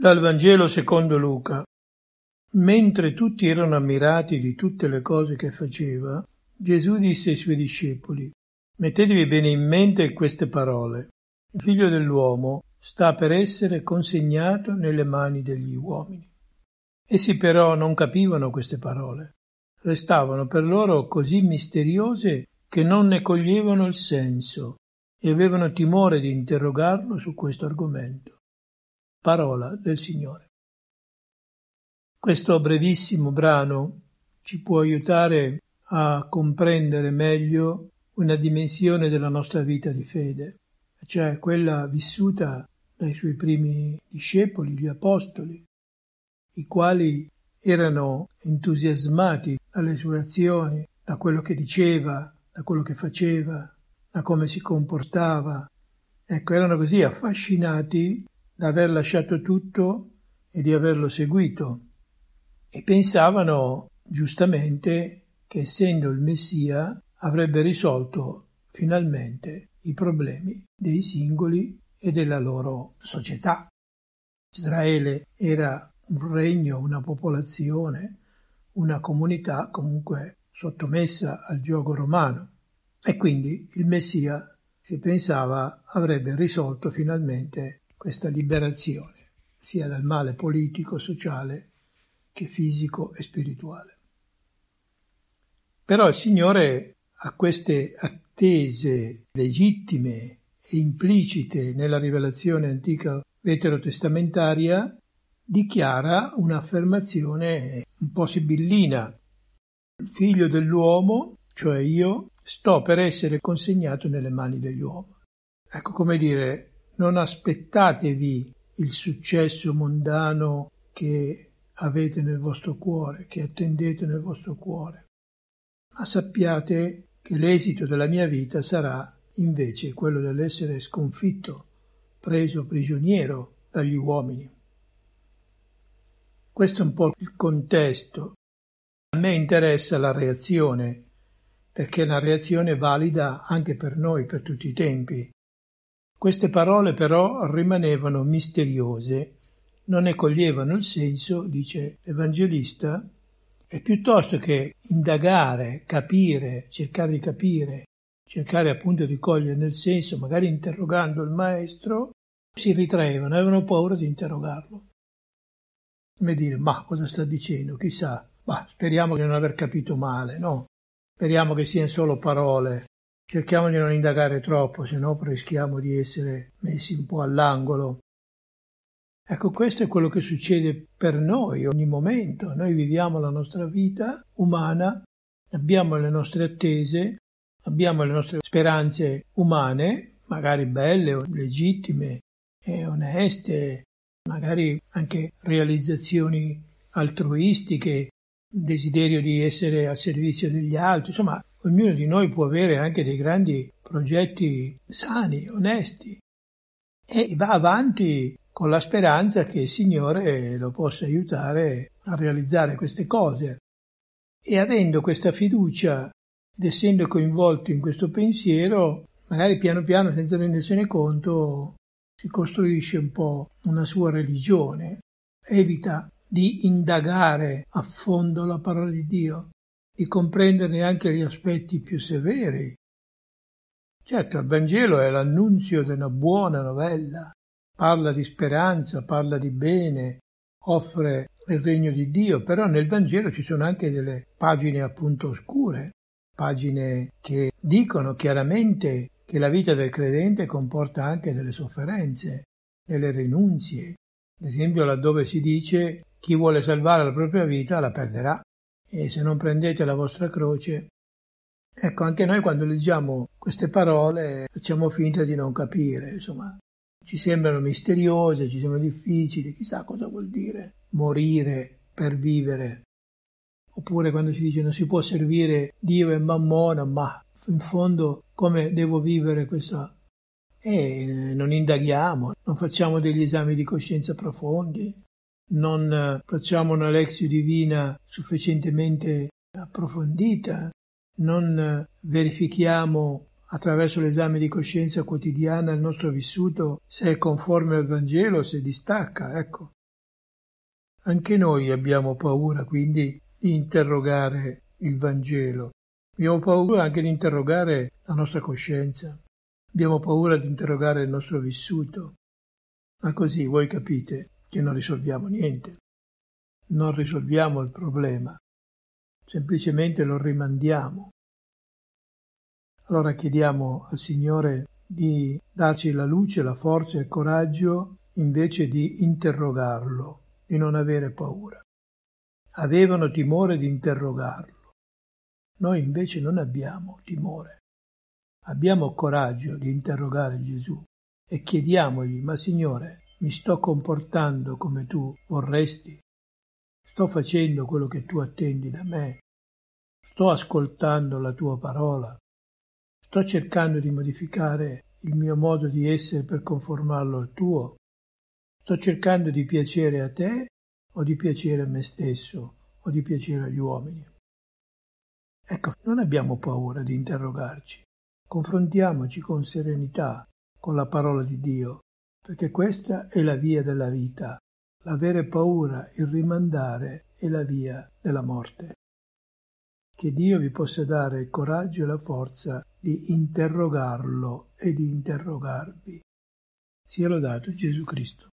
Dal Vangelo secondo Luca. Mentre tutti erano ammirati di tutte le cose che faceva, Gesù disse ai suoi discepoli: mettetevi bene in mente queste parole. Il figlio dell'uomo sta per essere consegnato nelle mani degli uomini. Essi però non capivano queste parole. Restavano per loro così misteriose che non ne coglievano il senso e avevano timore di interrogarlo su questo argomento. Parola del Signore. Questo brevissimo brano ci può aiutare a comprendere meglio una dimensione della nostra vita di fede, cioè quella vissuta dai suoi primi discepoli, gli apostoli, i quali erano entusiasmati dalle sue azioni, da quello che diceva, da quello che faceva, da come si comportava. Ecco, erano così affascinati da aver lasciato tutto e di averlo seguito, e pensavano giustamente che, essendo il Messia, avrebbe risolto finalmente i problemi dei singoli e della loro società. Israele era un regno, una popolazione, una comunità comunque sottomessa al giogo romano, e quindi il Messia, si pensava, avrebbe risolto finalmente questa liberazione, sia dal male politico, sociale, che fisico e spirituale. Però il Signore a queste attese legittime e implicite nella rivelazione antica veterotestamentaria dichiara un'affermazione un po' sibillina. Il figlio dell'uomo, cioè io, sto per essere consegnato nelle mani degli uomini. Ecco, come dire, non aspettatevi il successo mondano che avete nel vostro cuore, che attendete nel vostro cuore, ma sappiate che l'esito della mia vita sarà invece quello dell'essere sconfitto, preso prigioniero dagli uomini. Questo è un po' il contesto. A me interessa la reazione, perché è una reazione valida anche per noi, per tutti i tempi. Queste parole però rimanevano misteriose, non ne coglievano il senso, dice l'Evangelista, e piuttosto che indagare, capire, cercare appunto di cogliere nel senso, magari interrogando il maestro, si ritraevano, avevano paura di interrogarlo. Come dire, ma cosa sta dicendo? Chissà, speriamo di non aver capito male, no? Speriamo che siano solo parole. Cerchiamo di non indagare troppo, se no rischiamo di essere messi un po' all'angolo. Ecco, questo è quello che succede per noi ogni momento. Noi viviamo la nostra vita umana, abbiamo le nostre attese, abbiamo le nostre speranze umane, magari belle o legittime e oneste, magari anche realizzazioni altruistiche, desiderio di essere al servizio degli altri, insomma, ognuno di noi può avere anche dei grandi progetti sani, onesti, e va avanti con la speranza che il Signore lo possa aiutare a realizzare queste cose. E avendo questa fiducia ed essendo coinvolto in questo pensiero, magari piano piano, senza rendersene conto, si costruisce un po' una sua religione, evita di indagare a fondo la parola di Dio, di comprenderne anche gli aspetti più severi. Certo, il Vangelo è l'annunzio di una buona novella, parla di speranza, parla di bene, offre il regno di Dio, però nel Vangelo ci sono anche delle pagine appunto oscure, pagine che dicono chiaramente che la vita del credente comporta anche delle sofferenze, delle rinunzie. Ad esempio, laddove si dice: chi vuole salvare la propria vita la perderà, e se non prendete la vostra croce. Ecco, anche noi quando leggiamo queste parole facciamo finta di non capire, insomma, ci sembrano misteriose, ci sembrano difficili, chissà cosa vuol dire morire per vivere. Oppure quando si dice non si può servire Dio e Mammona, ma in fondo come devo vivere questo? Non indaghiamo, non facciamo degli esami di coscienza profondi, non facciamo una lexio divina sufficientemente approfondita, non verifichiamo attraverso l'esame di coscienza quotidiana il nostro vissuto, se è conforme al Vangelo, se distacca, ecco. Anche noi abbiamo paura quindi di interrogare il Vangelo. Abbiamo paura anche di interrogare la nostra coscienza. Abbiamo paura di interrogare il nostro vissuto. Ma così voi capite che non risolviamo niente. Non risolviamo il problema. Semplicemente lo rimandiamo. Allora chiediamo al Signore di darci la luce, la forza e il coraggio invece di interrogarlo, di non avere paura. Avevano timore di interrogarlo. Noi invece non abbiamo timore. Abbiamo coraggio di interrogare Gesù e chiediamogli: ma Signore, mi sto comportando come tu vorresti? Sto facendo quello che tu attendi da me? Sto ascoltando la tua parola? Sto cercando di modificare il mio modo di essere per conformarlo al tuo? Sto cercando di piacere a te o di piacere a me stesso o di piacere agli uomini? Ecco, non abbiamo paura di interrogarci. Confrontiamoci con serenità con la parola di Dio, perché questa è la via della vita. L'avere paura, il rimandare è la via della morte. Che Dio vi possa dare il coraggio e la forza di interrogarlo e di interrogarvi. Sia lodato Gesù Cristo.